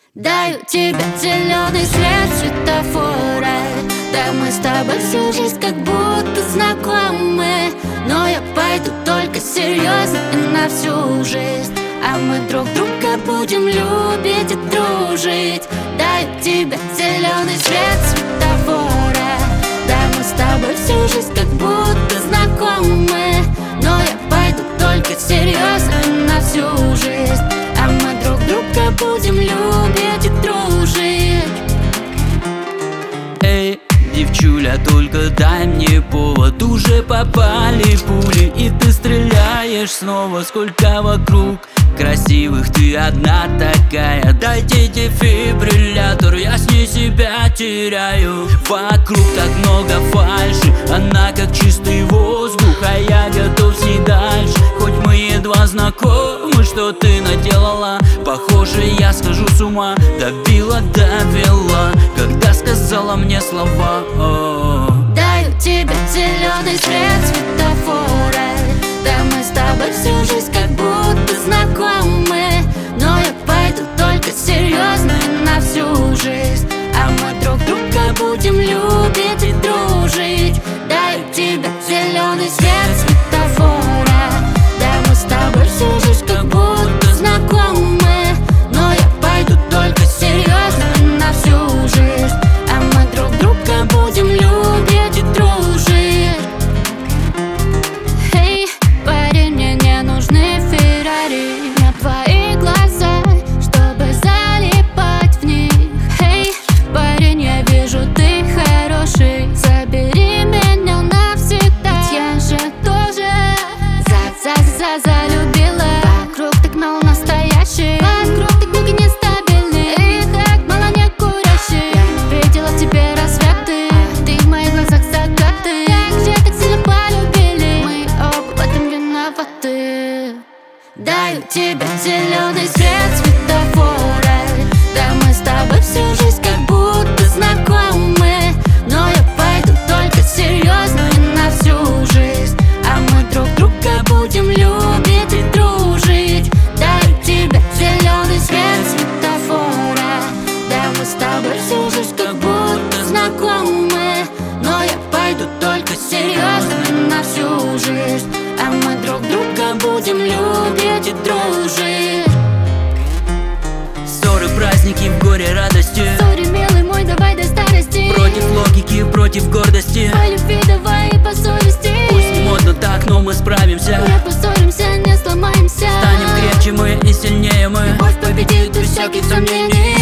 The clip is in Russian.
Даю тебе зеленый свет светофора. Да мы с тобой всю жизнь как будто знакомы, но я пойду только серьезно и на всю жизнь. А мы друг друга будем любить и дружить. Даю тебе зеленый свет светофора. Да мы с тобой всю жизнь как будто знакомы, но я пойду только серьезно и на всю жизнь. А мы друг друга будем любить и дружить. Эй, девчуля, только дай мне повод. Уже попали пули, и ты стреляешь снова. Сколько вокруг красивых, ты одна такая. Дайте дефибриллятор, я с ней себя теряю. Вокруг так много фальши, она как чистый воздух, а я готов с ней дальше. Хоть мы едва знакомы, что ты наделала. Похоже, я схожу с ума, добила, довела, когда сказала мне слова. Даю тебе зеленый свет светофора. Да мы с тобой всю жизнь как будто знакомы, но я пойду только серьезно и на всю жизнь. А мы друг друга будем любить и дружить. Даю тебе зеленый свет светофора. Да мы с тобой всю жизнь как будто знакомы, но я пойду только серьезно и на всю жизнь. А мы друг друга будем любить и дружить. Эй, парень, мне не нужны Феррари, на твои глаза, чтобы залипать в них. Эй, парень, я вижу, ты хороший, забери меня навсегда. Я же тоже залюбила. Вокруг так мало настоящих, вокруг так много нестабильных, и так мало не курящих. Я видела в тебе рассветы, ты в моих глазах загадки. Как же так сильно полюбили, мы оба в этом виноваты. Даю тебе зеленый свет светофора. Да мы с тобой всю жизнь как будто знакомы, но я пойду только серьезно и на всю жизнь. А мы друг друга будем любить и дружить. Даю тебе зеленый свет светофора. Да мы с тобой всю жизнь как будто знакомы, но я пойду только серьезно и на всю жизнь. А мы друг друга будем любить и дружить. Ссоры, праздники, в горе, радости. Сори, милый мой, давай до старости. Против логики, против гордости. По любви давай и по совести. Пусть не модно так, но мы справимся. Не поссоримся, не сломаемся. Станем крепче мы и сильнее мы. Любовь победит без всяких сомнений.